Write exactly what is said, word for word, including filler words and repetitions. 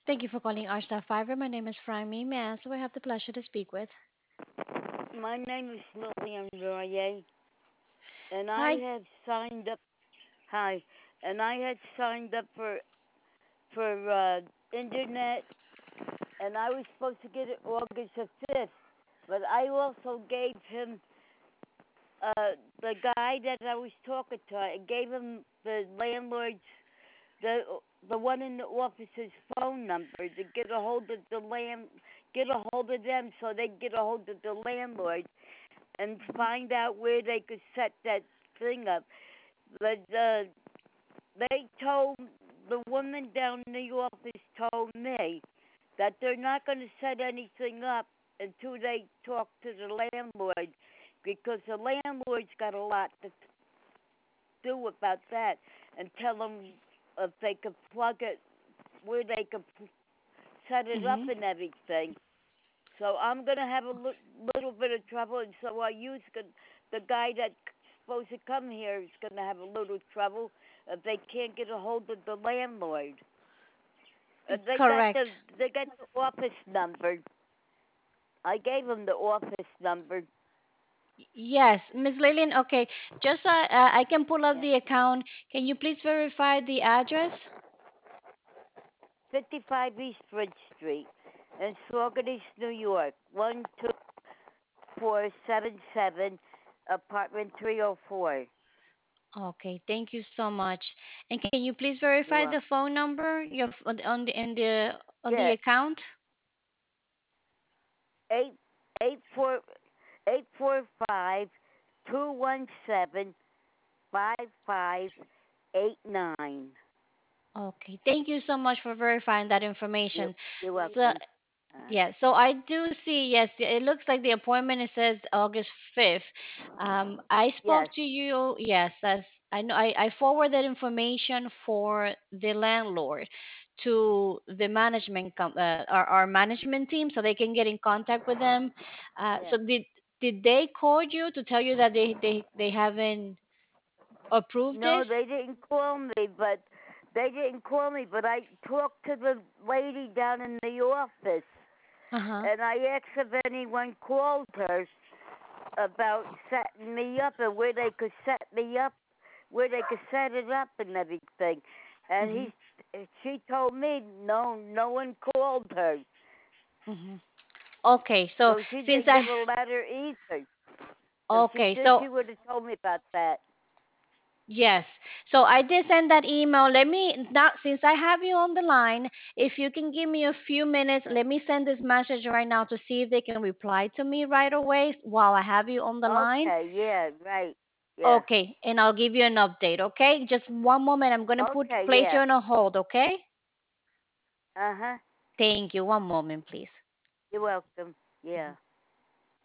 Thank you for calling Arsta Fiber. My name is Fryme. May I ask who I have the pleasure to speak with? My name is Lillian Royer, and I Hi. have signed up. Hi, and I had signed up for for uh, internet, and I was supposed to get it August the fifth, but I also gave him uh, the guy that I was talking to. I gave him the landlord's the the one in the office's phone number to get a hold of the land, get a hold of them so they can get a hold of the landlord and find out where they could set that thing up. But uh, they told the woman down in the office told me that they're not going to set anything up until they talk to the landlord because the landlord's got a lot to do about that and tell them if they could plug it where they could set it up Mm-hmm. and everything. So I'm gonna have a li- little bit of trouble, and so I use the, the guy that's supposed to come here is gonna have a little trouble if they can't get a hold of the landlord. Uh, they got Correct. the they got the office number. I gave them the office number. Yes, Miss Lillian. Okay, just so I, uh, I can pull up Yeah. the account. Can you please verify the address? fifty-five East Bridge Street in Saugerties, New York. One two four seven seven, apartment three oh four. Okay, thank you so much. And can you please You're verify the welcome. phone number your f- on the on the in the on the Yeah, account? eight eight four eight four five two one seven five five eight nine. Okay, thank you so much for verifying that You information. you're So welcome. Uh, yeah, so I do see, yes, it looks like the appointment it says August fifth. Um, I spoke yes, to you, yes, as I know I, I forwarded information for the landlord to the management com- uh, our, our management team so they can get in contact with them. Uh, yes. so did did they call you to tell you that they they, they haven't approved No, this? they didn't call me, but they didn't call me. But I talked to the lady down in the office, Uh-huh. and I asked if anyone called her about setting me up and where they could set me up, where they could set it up and everything. And Mhm. he, she told me no, no one called her, Mhm. Okay, so so she since didn't I get a letter either. If she okay, did, so she would have told me about that. yes. So I did send that email. Let me now, since I have you on the line, if you can give me a few minutes, let me send this message right now to see if they can reply to me right away while I have you on the line. Okay, yeah, right, yeah. Okay, and I'll give you an update, okay? Just one moment. I'm going to put Okay, place you yeah. on a hold, okay? Uh huh. Thank you. One moment, please. You're welcome. Yeah.